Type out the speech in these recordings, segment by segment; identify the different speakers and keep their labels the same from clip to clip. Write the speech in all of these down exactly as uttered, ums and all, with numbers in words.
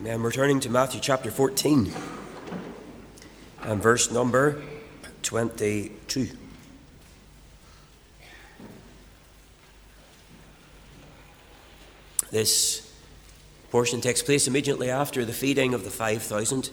Speaker 1: And we're turning to Matthew chapter fourteen and verse number twenty-two. This portion takes place immediately after the feeding of the five thousand.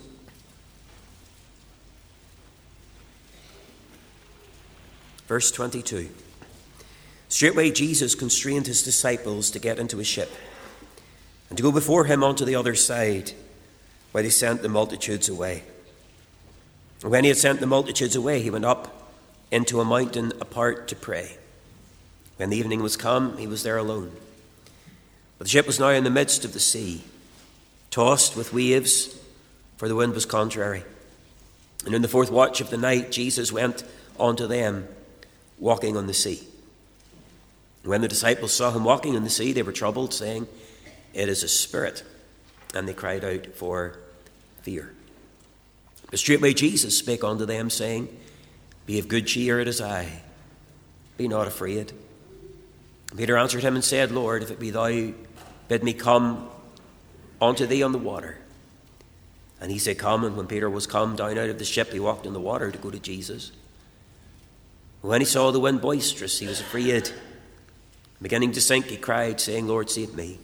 Speaker 1: Verse twenty-two. Straightway Jesus constrained his disciples to get into a ship and to go before him onto the other side, while he sent the multitudes away. And when he had sent the multitudes away, he went up into a mountain apart to pray. When the evening was come, he was there alone. But the ship was now in the midst of the sea, tossed with waves, for the wind was contrary. And in the fourth watch of the night, Jesus went unto them, walking on the sea. And when the disciples saw him walking on the sea, they were troubled, saying, It is a spirit. And they cried out for fear. But straightway Jesus spake unto them, saying, Be of good cheer, it is I. Be not afraid. And Peter answered him and said, Lord, if it be thou, bid me come unto thee on the water. And he said, Come. And when Peter was come down out of the ship, he walked in the water to go to Jesus. And when he saw the wind boisterous, he was afraid. Beginning to sink, he cried, saying, Lord, save me.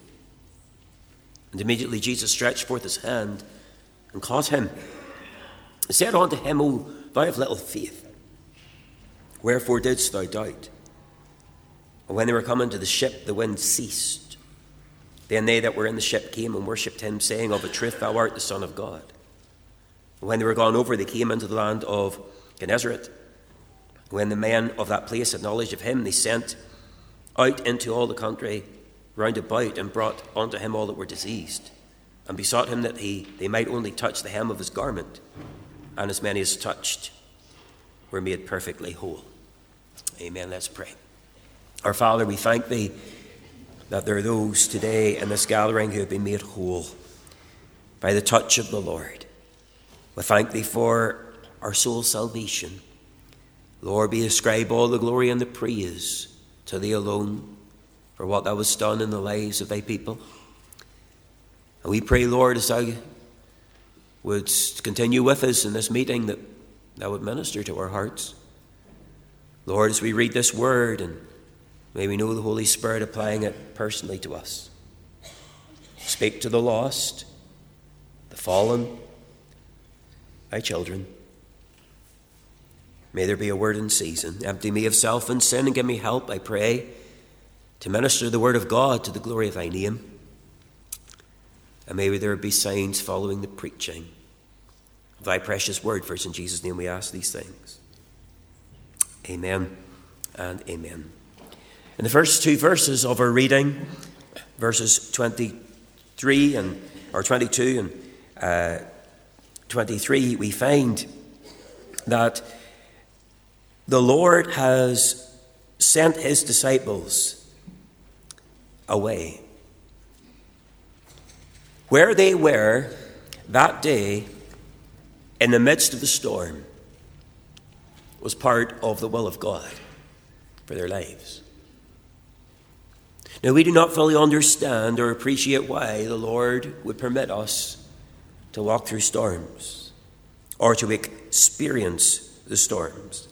Speaker 1: And immediately Jesus stretched forth his hand and caught him, and said unto him, O thou of little faith, wherefore didst thou doubt? And when they were come into the ship, the wind ceased. Then they that were in the ship came and worshipped him, saying, Of a truth thou art the Son of God. And when they were gone over, they came into the land of Gennesaret. When the men of that place had knowledge of him, they sent out into all the country round about, and brought unto him all that were diseased, and besought him that he they might only touch the hem of his garment. And as many as touched were made perfectly whole. Amen. Let's pray. Our Father, we thank thee that there are those today in this gathering who have been made whole by the touch of the Lord. We thank thee for our soul's salvation. Lord, we ascribe all the glory and the praise to thee alone for what thou hast done in the lives of thy people. And we pray, Lord, as thou would continue with us in this meeting, that thou would minister to our hearts. Lord, as we read this word, and may we know the Holy Spirit applying it personally to us. Speak to the lost, the fallen, thy children. May there be a word in season. Empty me of self and sin, and give me help, I pray, to minister the word of God to the glory of thy name. And may there be signs following the preaching of thy precious word. For in Jesus' name we ask these things. Amen and amen. In the first two verses of our reading, verses twenty-three and or twenty-two and uh, twenty-three, we find that the Lord has sent his disciples away. Where they were that day in the midst of the storm was part of the will of God for their lives. Now, we do not fully understand or appreciate why the Lord would permit us to walk through storms or to experience the storms.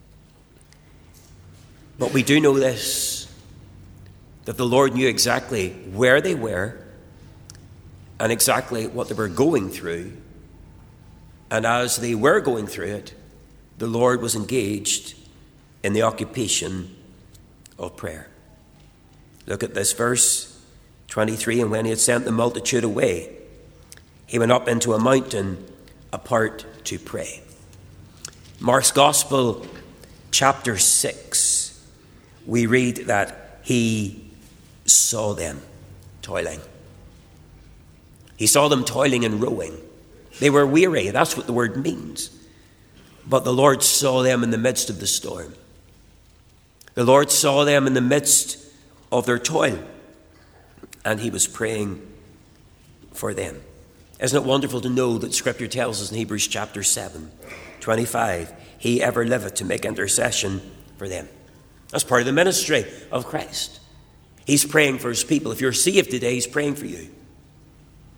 Speaker 1: But we do know this, that the Lord knew exactly where they were and exactly what they were going through. And as they were going through it, the Lord was engaged in the occupation of prayer. Look at this verse twenty-three. And when he had sent the multitude away, he went up into a mountain apart to pray. Mark's Gospel, chapter six, we read that he saw them toiling. He saw them toiling and rowing. They were weary. That's what the word means. But the Lord saw them in the midst of the storm. The Lord saw them in the midst of their toil, and he was praying for them. Isn't it wonderful to know that Scripture tells us in Hebrews chapter seven, twenty-five, he ever liveth to make intercession for them. That's part of the ministry of Christ. He's praying for his people. If you're saved today, he's praying for you.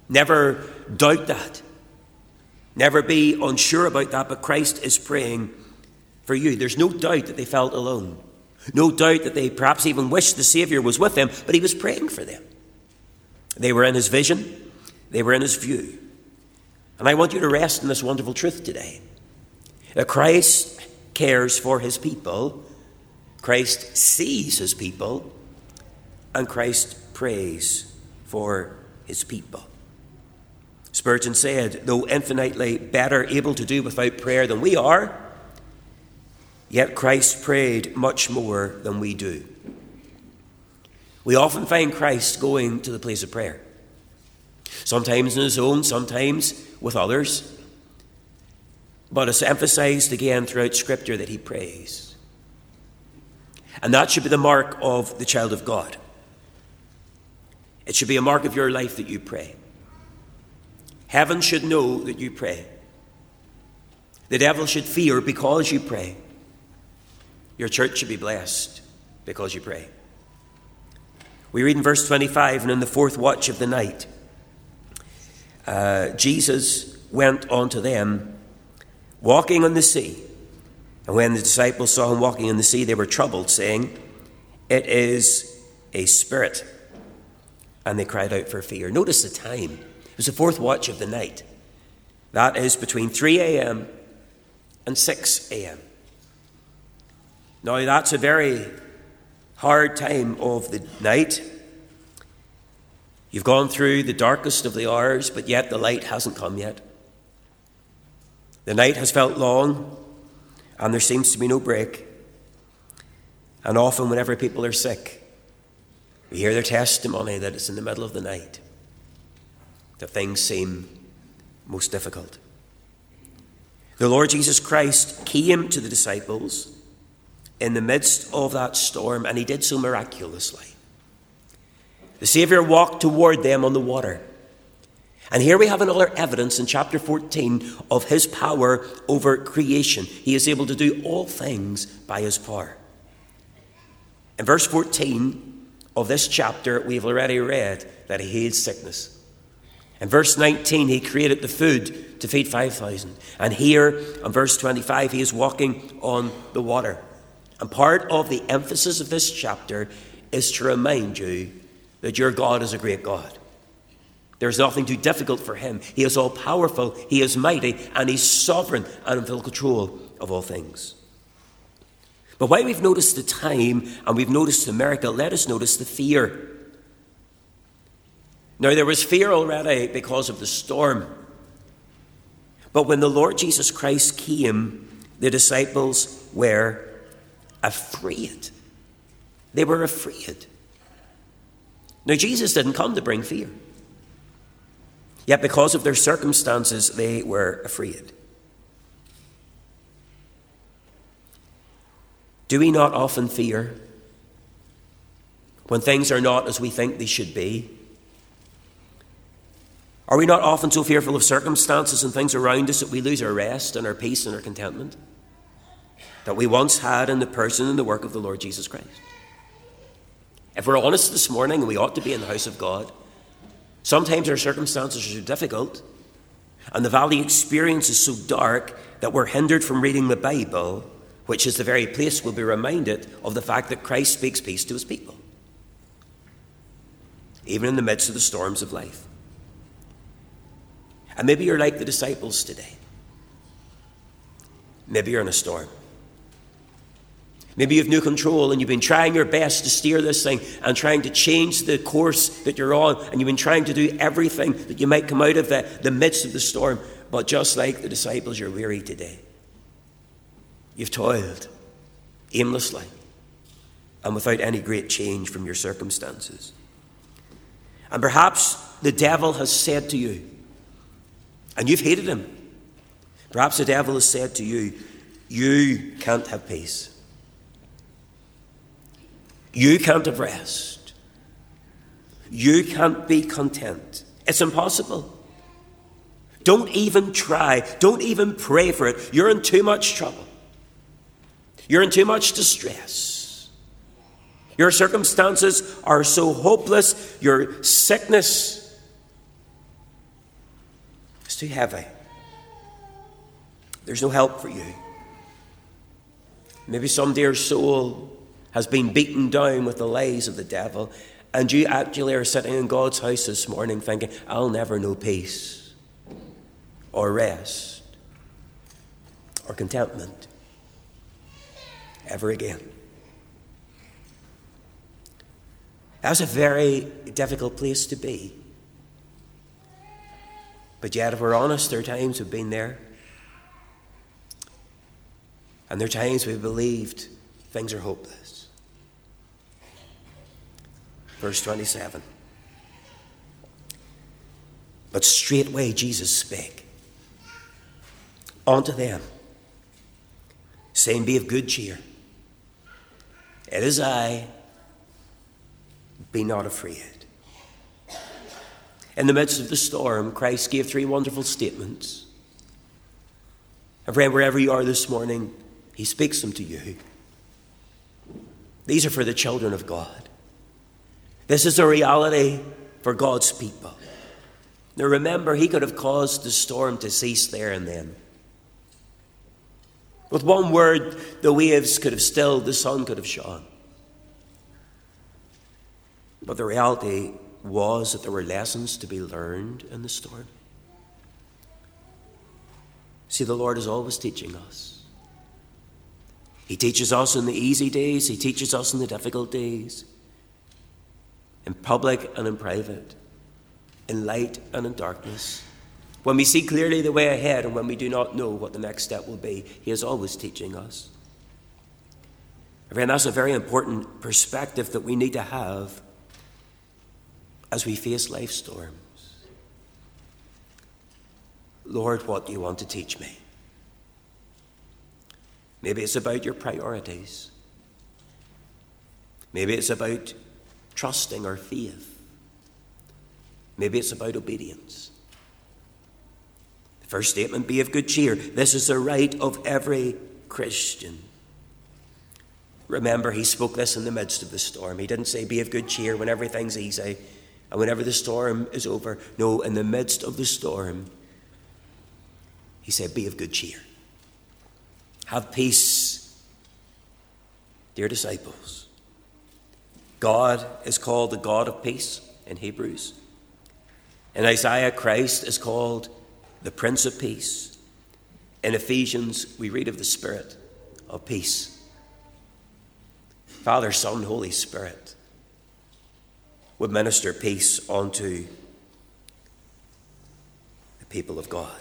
Speaker 1: Never doubt that. Never be unsure about that, but Christ is praying for you. There's no doubt that they felt alone. No doubt that they perhaps even wished the Saviour was with them, but he was praying for them. They were in his vision. They were in his view. And I want you to rest in this wonderful truth today, that Christ cares for his people, Christ sees his people, and Christ prays for his people. Spurgeon said, though infinitely better able to do without prayer than we are, yet Christ prayed much more than we do. We often find Christ going to the place of prayer, sometimes on his own, sometimes with others. But it's emphasized again throughout Scripture that he prays. And that should be the mark of the child of God. It should be a mark of your life that you pray. Heaven should know that you pray. The devil should fear because you pray. Your church should be blessed because you pray. We read in verse twenty-five, and in the fourth watch of the night, uh, Jesus went unto them, walking on the sea. And when the disciples saw him walking on the sea, they were troubled, saying, it is a spirit. And they cried out for fear. Notice the time. It was the fourth watch of the night. That is between three a.m. and six a.m. Now, that's a very hard time of the night. You've gone through the darkest of the hours, but yet the light hasn't come yet. The night has felt long, and there seems to be no break. And often whenever people are sick, we hear their testimony that it's in the middle of the night that things seem most difficult. The Lord Jesus Christ came to the disciples in the midst of that storm, and he did so miraculously. The Saviour walked toward them on the water. And here we have another evidence in chapter fourteen of his power over creation. He is able to do all things by his power. In verse fourteen of this chapter, we've already read that he healed sickness. In verse nineteen, he created the food to feed five thousand. And here, in verse twenty-five, he is walking on the water. And part of the emphasis of this chapter is to remind you that your God is a great God. There's nothing too difficult for him. He is all-powerful, he is mighty, and he's sovereign and in full control of all things. But while we've noticed the time and we've noticed the miracle, let us notice the fear. Now, there was fear already because of the storm. But when the Lord Jesus Christ came, the disciples were afraid. They were afraid. Now, Jesus didn't come to bring fear. Yet because of their circumstances, they were afraid. Do we not often fear when things are not as we think they should be? Are we not often so fearful of circumstances and things around us that we lose our rest and our peace and our contentment that we once had in the person and the work of the Lord Jesus Christ? If we're honest this morning, and we ought to be in the house of God, sometimes our circumstances are so difficult and the valley experience is so dark that we're hindered from reading the Bible, which is the very place we'll be reminded of the fact that Christ speaks peace to his people, even in the midst of the storms of life. And maybe you're like the disciples today. Maybe you're in a storm. Maybe you have no control and you've been trying your best to steer this thing and trying to change the course that you're on, and you've been trying to do everything that you might come out of the, the midst of the storm. But just like the disciples, you're weary today. You've toiled aimlessly and without any great change from your circumstances. And perhaps the devil has said to you, and you've hated him, perhaps the devil has said to you, you can't have peace. You can't have rest. You can't be content. It's impossible. Don't even try. Don't even pray for it. You're in too much trouble. You're in too much distress. Your circumstances are so hopeless. Your sickness It's too heavy. There's no help for you. Maybe some dear soul has been beaten down with the lies of the devil, and you actually are sitting in God's house this morning thinking, I'll never know peace or rest or contentment ever again. That's a very difficult place to be. But yet, if we're honest, there are times we've been there. And there are times we've believed things are hopeless. Verse twenty-seven. But straightway Jesus spake unto them, saying, Be of good cheer. It is I. Be not afraid. In the midst of the storm, Christ gave three wonderful statements. And friend, wherever you are this morning, he speaks them to you. These are for the children of God. This is a reality for God's people. Now remember, he could have caused the storm to cease there and then. With one word, the waves could have stilled, the sun could have shone. But the reality was that there were lessons to be learned in the storm. See, the Lord is always teaching us. He teaches us in the easy days. He teaches us in the difficult days. In public and in private. In light and in darkness. When we see clearly the way ahead and when we do not know what the next step will be, he is always teaching us. And that's a very important perspective that we need to have as we face life storms. Lord, what do you want to teach me? Maybe it's about your priorities. Maybe it's about trusting or faith. Maybe it's about obedience. The first statement, be of good cheer. This is the right of every Christian. Remember, he spoke this in the midst of the storm. He didn't say be of good cheer when everything's easy and whenever the storm is over. No, in the midst of the storm, he said, be of good cheer. Have peace, dear disciples. God is called the God of peace in Hebrews. In Isaiah, Christ is called the Prince of Peace. In Ephesians, we read of the Spirit of peace. Father, Son, Holy Spirit would minister peace unto the people of God.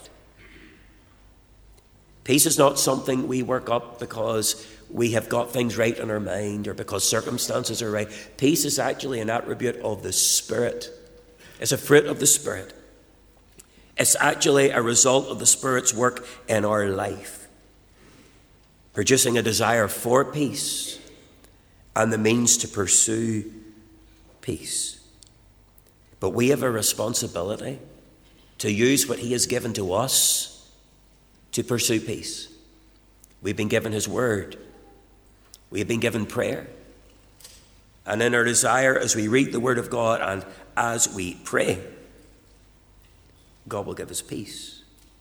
Speaker 1: Peace is not something we work up because we have got things right in our mind or because circumstances are right. Peace is actually an attribute of the Spirit. It's a fruit of the Spirit. It's actually a result of the Spirit's work in our life, producing a desire for peace and the means to pursue peace. But we have a responsibility to use what he has given to us to pursue peace. We've been given his word. We've been given prayer. And in our desire, as we read the word of God and as we pray, God will give us peace.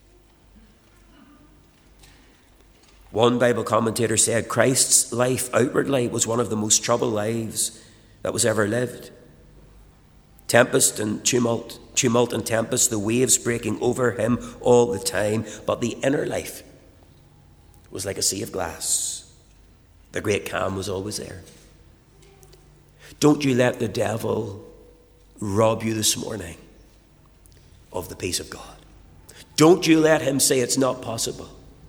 Speaker 1: One Bible commentator said, Christ's life outwardly was one of the most troubled lives that was ever lived. Tempest and tumult, tumult and tempest, the waves breaking over him all the time. But the inner life was like a sea of glass. The great calm was always there. Don't you let the devil rob you this morning of the peace of God. Don't you let him say it's not possible.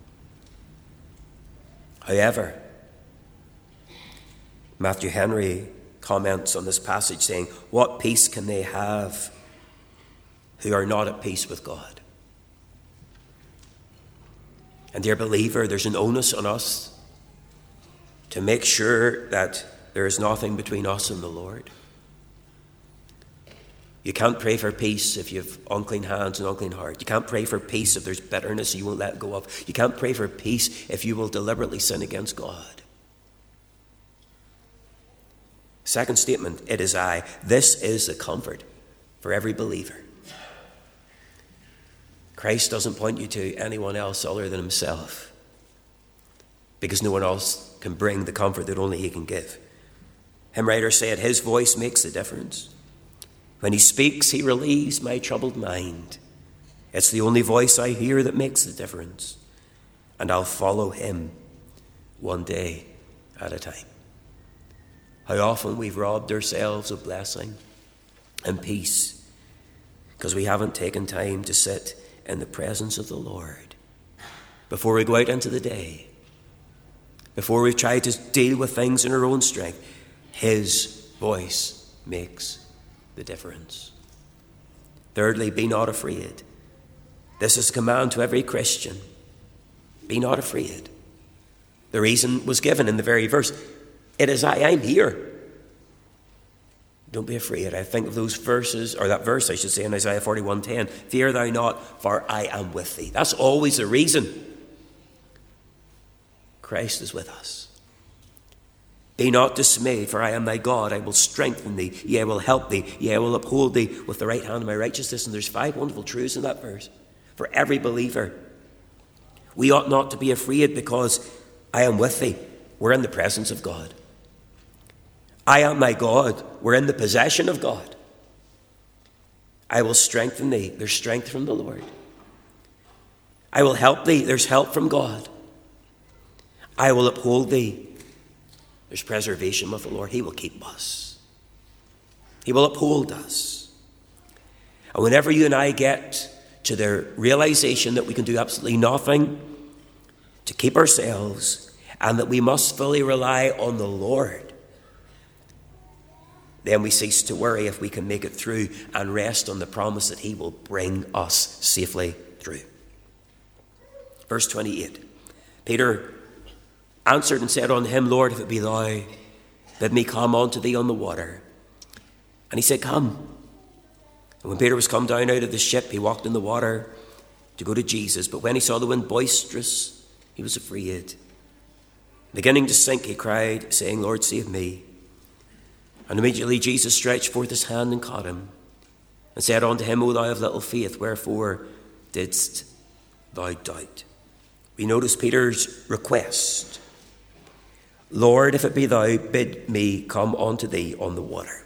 Speaker 1: However, Matthew Henry comments on this passage saying, what peace can they have who are not at peace with God? And dear believer, there's an onus on us to make sure that there is nothing between us and the Lord. You can't pray for peace if you have unclean hands and unclean heart. You can't pray for peace if there's bitterness you won't let go of. You can't pray for peace if you will deliberately sin against God. Second statement, it is I. This is the comfort for every believer. Christ doesn't point you to anyone else other than himself, because no one else can bring the comfort that only he can give. Hymn writer said, his voice makes the difference. When he speaks, he relieves my troubled mind. It's the only voice I hear that makes the difference, and I'll follow him one day at a time. How often we've robbed ourselves of blessing and peace because we haven't taken time to sit in the presence of the Lord before we go out into the day, before we try to deal with things in our own strength. His voice makes the difference. Thirdly, be not afraid. This is a command to every Christian. Be not afraid. The reason was given in the very verse. It is I, I'm here. Don't be afraid. I think of those verses, or that verse I should say in Isaiah forty-one ten. Fear thou not, for I am with thee. That's always the reason. Christ is with us. Be not dismayed, for I am thy God. I will strengthen thee. Yea, I will help thee. Yea, I will uphold thee with the right hand of my righteousness. And there's five wonderful truths in that verse for every believer. We ought not to be afraid because I am with thee. We're in the presence of God. I am thy God. We're in the possession of God. I will strengthen thee. There's strength from the Lord. I will help thee. There's help from God. I will uphold thee. There's preservation with the Lord. He will keep us. He will uphold us. And whenever you and I get to the realization that we can do absolutely nothing to keep ourselves and that we must fully rely on the Lord, then we cease to worry if we can make it through and rest on the promise that he will bring us safely through. Verse twenty-eight. Peter answered and said unto him, Lord, if it be thou, bid me come unto thee on the water. And he said, come. And when Peter was come down out of the ship, he walked in the water to go to Jesus. But when he saw the wind boisterous, he was afraid. Beginning to sink, he cried, saying, Lord, save me. And immediately Jesus stretched forth his hand and caught him, and said unto him, O thou of little faith, wherefore didst thou doubt? We notice Peter's request. Lord, if it be thou, bid me come unto thee on the water.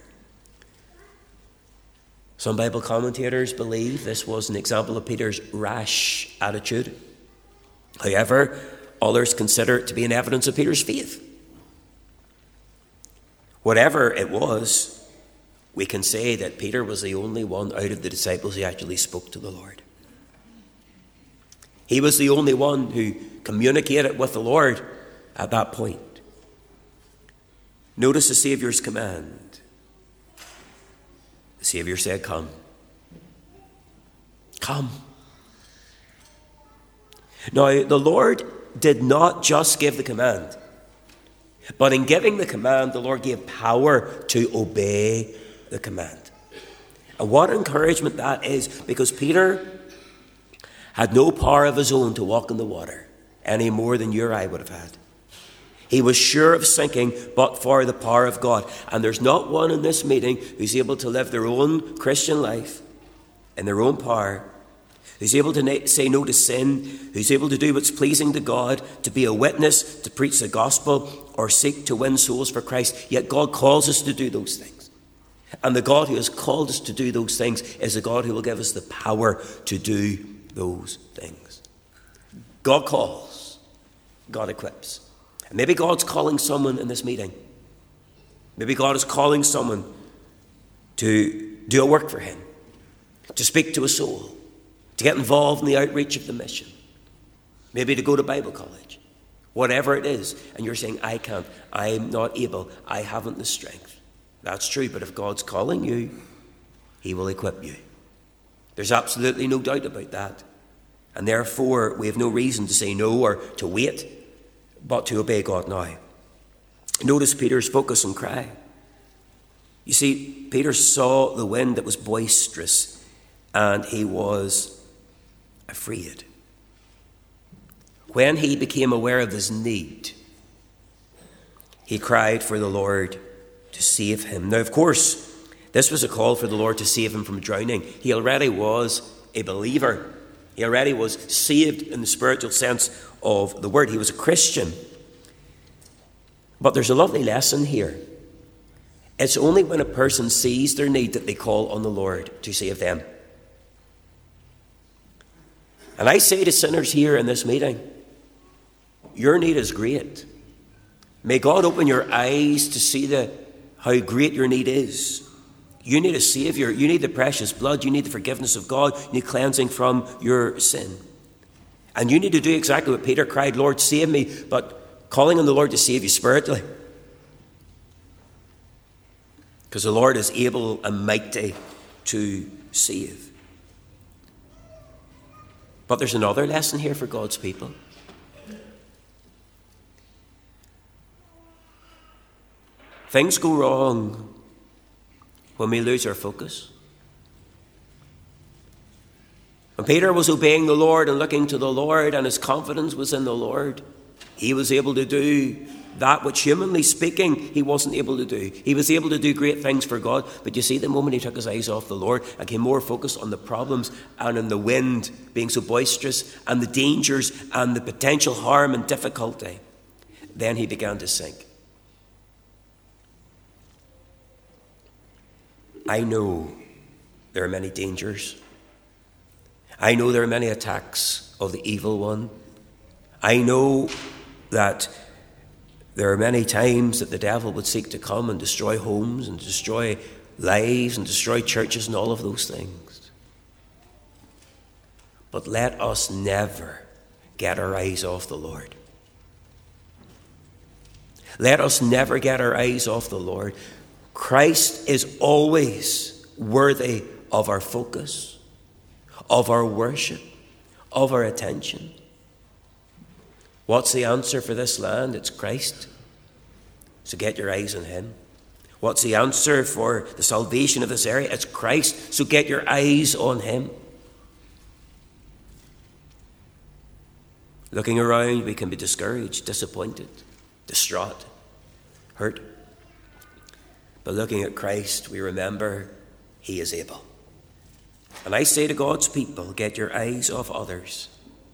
Speaker 1: Some Bible commentators believe this was an example of Peter's rash attitude. However, others consider it to be an evidence of Peter's faith. Whatever it was, we can say that Peter was the only one out of the disciples who actually spoke to the Lord. He was the only one who communicated with the Lord at that point. Notice the Saviour's command. The Saviour said, come. Come. Now, the Lord did not just give the command, but in giving the command, the Lord gave power to obey the command. And what encouragement that is, because Peter had no power of his own to walk in the water, any more than you or I would have had. He was sure of sinking, but for the power of God. And there's not one in this meeting who's able to live their own Christian life in their own power, who's able to say no to sin, who's able to do what's pleasing to God, to be a witness, to preach the gospel, or seek to win souls for Christ. Yet God calls us to do those things. And the God who has called us to do those things is the God who will give us the power to do those things. God calls, God equips. And maybe God's calling someone in this meeting. Maybe God is calling someone to do a work for him, to speak to a soul, to get involved in the outreach of the mission, maybe to go to Bible college, whatever it is. And you're saying, I can't, I'm not able, I haven't the strength. That's true, but if God's calling you, he will equip you. There's absolutely no doubt about that. And therefore, we have no reason to say no or to wait, but to obey God now. Notice Peter's focus and cry. You see, Peter saw the wind that was boisterous, and he was afraid. When he became aware of his need, he cried for the Lord to save him. Now, of course, this was a call for the Lord to save him from drowning. He already was a believer. He already was saved in the spiritual sense of the word. He was a Christian. But there's a lovely lesson here. It's only when a person sees their need that they call on the Lord to save them. And I say to sinners here in this meeting, your need is great. May God open your eyes to see the, how great your need is. You need a Saviour. You need the precious blood. You need the forgiveness of God. You need cleansing from your sin. And you need to do exactly what Peter cried, Lord, save me, but calling on the Lord to save you spiritually. Because the Lord is able and mighty to save. But there's another lesson here for God's people. Things go wrong when we lose our focus. When Peter was obeying the Lord and looking to the Lord, and his confidence was in the Lord, he was able to do that which, humanly speaking, he wasn't able to do. He was able to do great things for God, but you see, the moment he took his eyes off the Lord and became more focused on the problems and on the wind being so boisterous and the dangers and the potential harm and difficulty, then he began to sink. I know there are many dangers. I know there are many attacks of the evil one. I know that there are many times that the devil would seek to come and destroy homes and destroy lives and destroy churches and all of those things. But let us never get our eyes off the Lord. Let us never get our eyes off the Lord. Christ is always worthy of our focus, of our worship, of our attention. What's the answer for this land? It's Christ. So get your eyes on him. What's the answer for the salvation of this area? It's Christ. So get your eyes on him. Looking around, we can be discouraged, disappointed, distraught, hurt. But looking at Christ, we remember he is able. And I say to God's people, get your eyes off others.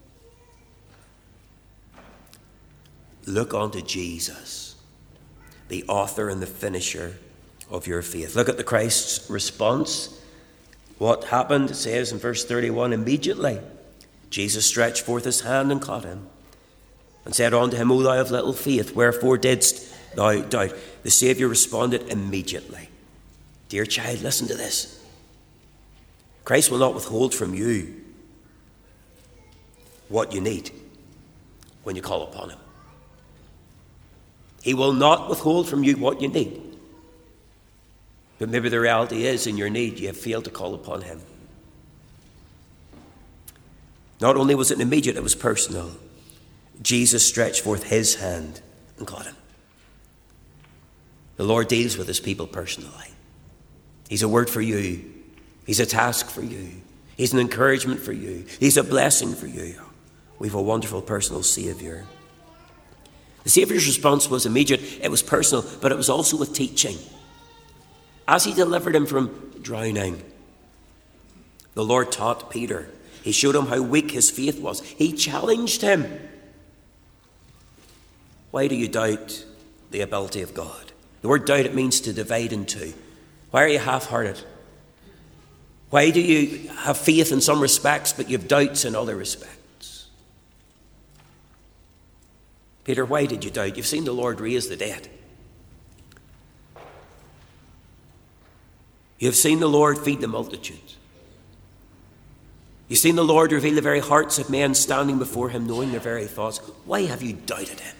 Speaker 1: Look unto Jesus, the author and the finisher of your faith. Look at the Christ's response. What happened? It says in verse thirty-one, immediately Jesus stretched forth his hand and caught him, and said unto him, O thou of little faith, wherefore didst thou doubt? The Saviour responded immediately. Dear child, listen to this. Christ will not withhold from you what you need when you call upon him. He will not withhold from you what you need. But maybe the reality is, in your need, you have failed to call upon him. Not only was it immediate, it was personal. Jesus stretched forth his hand and caught him. The Lord deals with his people personally. He's a word for you. He's a task for you. He's an encouragement for you. He's a blessing for you. We have a wonderful personal Saviour. The Saviour's response was immediate. It was personal, but it was also with teaching. As he delivered him from drowning, the Lord taught Peter. He showed him how weak his faith was. He challenged him. Why do you doubt the ability of God? The word doubt, it means to divide in two. Why are you half-hearted? Why do you have faith in some respects, but you have doubts in other respects? Peter, why did you doubt? You've seen the Lord raise the dead. You've seen the Lord feed the multitude. You've seen the Lord reveal the very hearts of men standing before him, knowing their very thoughts. Why have you doubted him?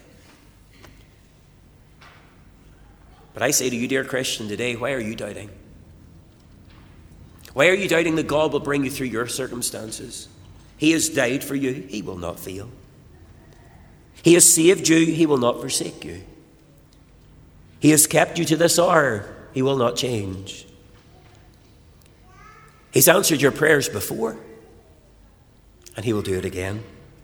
Speaker 1: But I say to you, dear Christian, today, why are you doubting? Why are you doubting that God will bring you through your circumstances? He has died for you. He will not fail. He has saved you. He will not forsake you. He has kept you to this hour. He will not change. He's answered your prayers before, and he will do it again.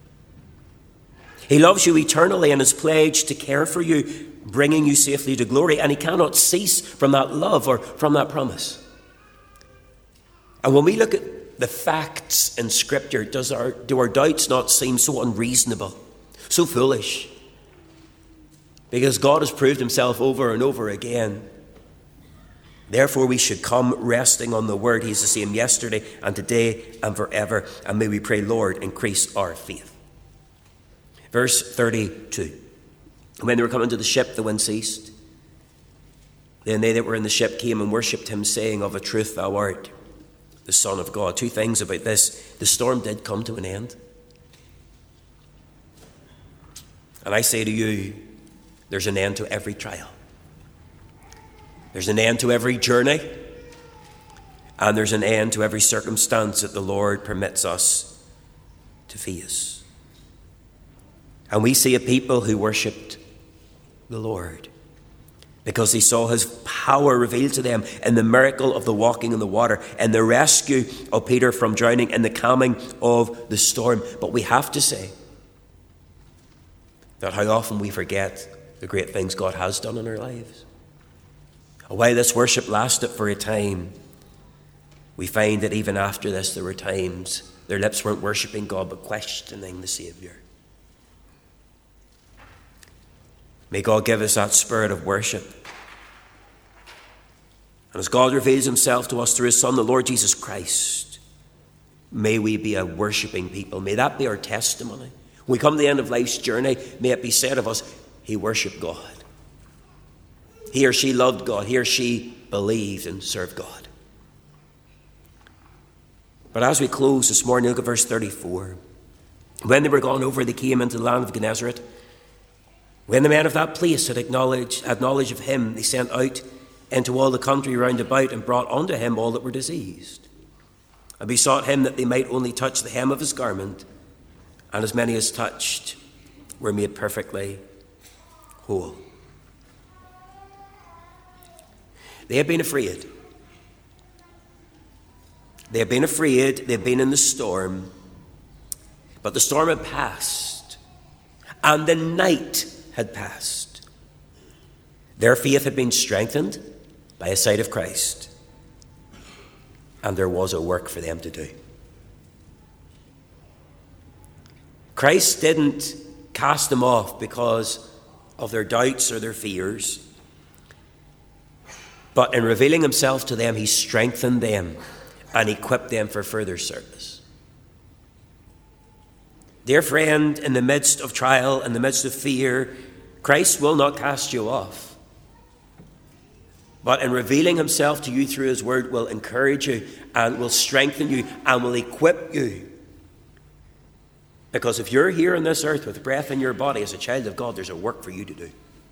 Speaker 1: He loves you eternally and has pledged to care for you, bringing you safely to glory, and he cannot cease from that love or from that promise. And when we look at the facts in Scripture, does our, do our doubts not seem so unreasonable, so foolish? Because God has proved himself over and over again. Therefore, we should come resting on the word. He's the same yesterday and today and forever. And may we pray, Lord, increase our faith. Verse thirty-two. When they were coming to the ship, the wind ceased. Then they that were in the ship came and worshipped him, saying, of a truth thou art the Son of God. Two things about this. The storm did come to an end. And I say to you, there's an end to every trial. There's an end to every journey. And there's an end to every circumstance that the Lord permits us to face. And we see a people who worshipped the Lord because they saw his power revealed to them in the miracle of the walking in the water and the rescue of Peter from drowning and the calming of the storm. But we have to say that how often we forget the great things God has done in our lives. And while this worship lasted for a time, we find that even after this there were times their lips weren't worshipping God but questioning the Saviour. May God give us that spirit of worship. And as God reveals himself to us through his Son, the Lord Jesus Christ, may we be a worshipping people. May that be our testimony. When we come to the end of life's journey, may it be said of us, he worshipped God. He or she loved God. He or she believed and served God. But as we close this morning, look at verse thirty-four. When they were gone over, they came into the land of Gennesaret. When the men of that place had acknowledged, had knowledge of him, they sent out into all the country round about and brought unto him all that were diseased, and besought him that they might only touch the hem of his garment, and as many as touched were made perfectly whole. They had been afraid. They had been afraid. They had been in the storm. But the storm had passed, and the night had passed. Their faith had been strengthened by a sight of Christ, and there was a work for them to do. Christ didn't cast them off because of their doubts or their fears, but in revealing himself to them, he strengthened them and equipped them for further service. Dear friend, in the midst of trial, in the midst of fear, Christ will not cast you off. But in revealing himself to you through his word, will encourage you and will strengthen you and will equip you. Because if you're here on this earth with breath in your body as a child of God, there's a work for you to do.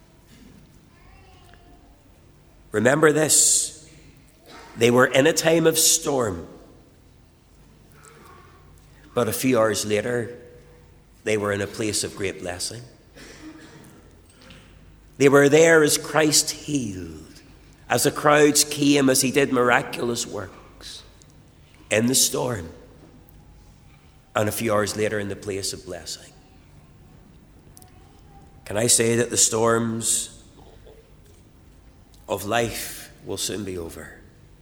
Speaker 1: Remember this. They were in a time of storm. But a few hours later, they were in a place of great blessing. They were there as Christ healed, as the crowds came, as he did miraculous works in the storm, and a few hours later in the place of blessing. Can I say that the storms of life will soon be over,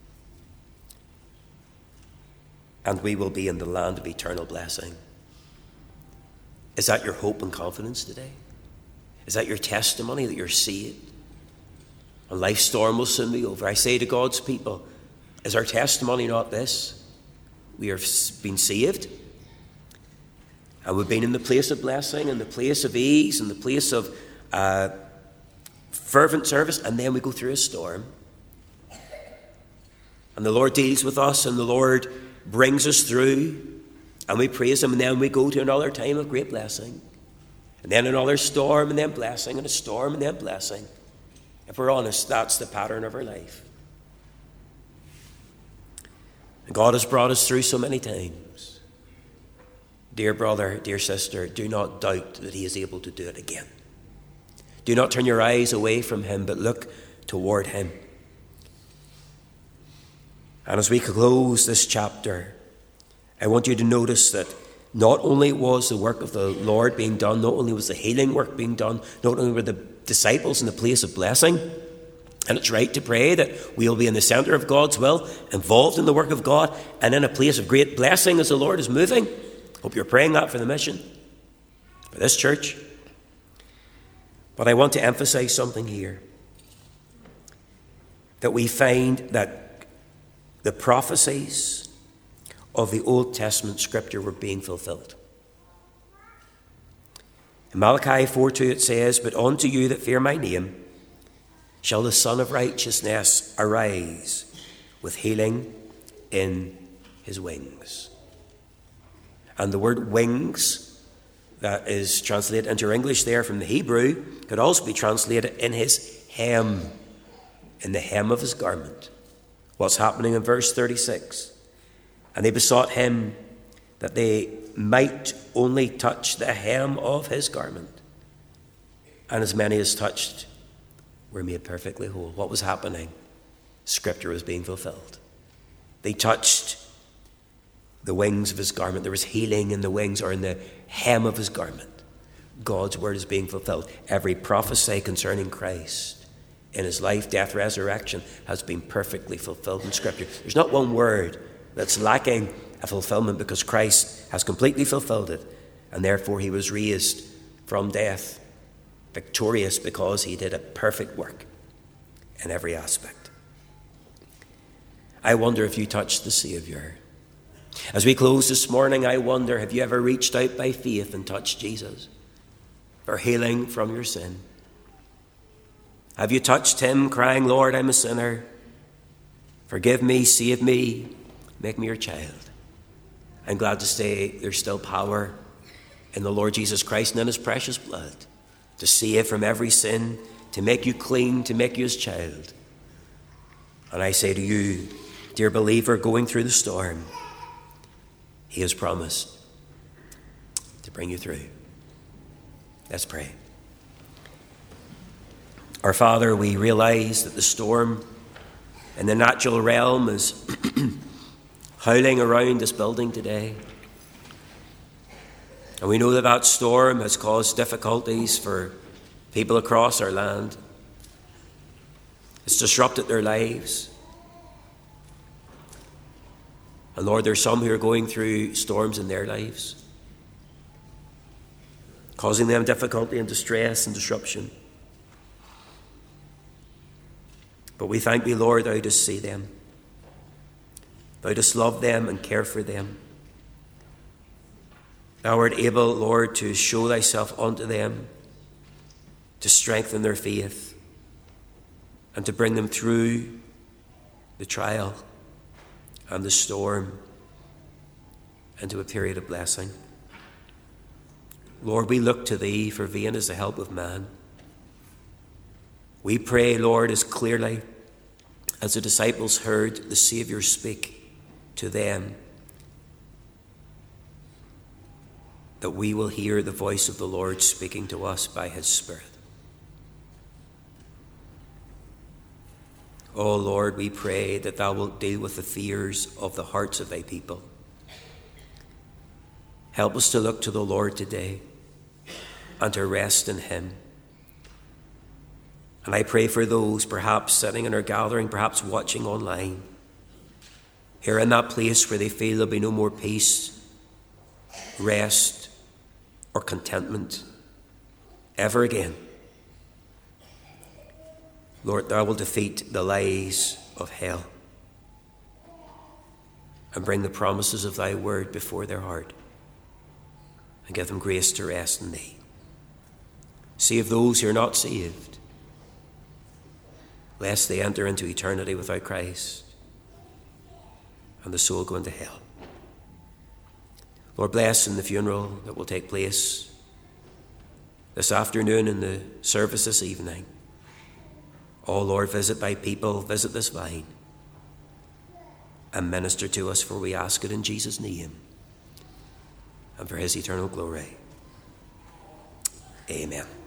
Speaker 1: and we will be in the land of eternal blessing? Is that your hope and confidence today? Is that your testimony that you're saved? And life's storm will soon be over. I say to God's people, is our testimony not this? We have been saved, and we've been in the place of blessing, and the place of ease, and the place of uh, fervent service, and then we go through a storm. And the Lord deals with us, and the Lord brings us through, and we praise him, and then we go to another time of great blessing. And then another storm, and then blessing, and a storm, and then blessing. If we're honest, that's the pattern of our life. And God has brought us through so many times. Dear brother, dear sister, do not doubt that he is able to do it again. Do not turn your eyes away from him, but look toward him. And as we close this chapter, I want you to notice that not only was the work of the Lord being done, not only was the healing work being done, not only were the disciples in the place of blessing, And it's right to pray that we'll be in the centre of God's will, involved in the work of God, and in a place of great blessing as the Lord is moving. Hope you're praying that for the mission, for this church. But I want to emphasize something here. That we find that the prophecies of the Old Testament scripture were being fulfilled. In Malachi four two it says, "But unto you that fear my name shall the Son of Righteousness arise with healing in his wings." And the word wings that is translated into your English there from the Hebrew could also be translated in his hem, in the hem of his garment. What's happening in verse thirty-six? "And they besought him that they might only touch the hem of his garment. And as many as touched were made perfectly whole." What was happening? Scripture was being fulfilled. They touched the wings of his garment. There was healing in the wings, or in the hem of his garment. God's word is being fulfilled. Every prophecy concerning Christ in his life, death, resurrection has been perfectly fulfilled in Scripture. There's not one word that's lacking a fulfillment, because Christ has completely fulfilled it, and therefore he was raised from death victorious, because he did a perfect work in every aspect. I wonder if you touched the Saviour. As we close this morning, I wonder, have you ever reached out by faith and touched Jesus for healing from your sin? Have you touched him, crying, "Lord, I'm a sinner. Forgive me, save me, make me your child"? I'm glad to say there's still power in the Lord Jesus Christ and in his precious blood to save from every sin, to make you clean, to make you his child. And I say to you, dear believer, going through the storm, he has promised to bring you through. Let's pray. Our Father, we realize that the storm in the natural realm is howling around this building today. And we know that that storm has caused difficulties for people across our land. It's disrupted their lives. And Lord, there's some who are going through storms in their lives, causing them difficulty and distress and disruption. But we thank thee, Lord, thou dost see them. Thou dost love them and care for them. Thou art able, Lord, to show thyself unto them, to strengthen their faith, and to bring them through the trial and the storm into a period of blessing. Lord, we look to thee, for vain is the help of man. We pray, Lord, as clearly as the disciples heard the Saviour speak to them, that we will hear the voice of the Lord speaking to us by his Spirit. Oh Lord, we pray that thou wilt deal with the fears of the hearts of thy people. Help us to look to the Lord today and to rest in him. And I pray for those perhaps sitting in our gathering, perhaps watching online, who are in that place where they feel there'll be no more peace, rest, or contentment ever again. Lord, thou wilt defeat the lies of hell and bring the promises of thy word before their heart and give them grace to rest in thee. Save those who are not saved, lest they enter into eternity without Christ and the soul go into hell. Lord, bless in the funeral that will take place this afternoon and the service this evening. Oh Lord, visit thy people, visit this vine, and minister to us, for we ask it in Jesus' name and for his eternal glory. Amen.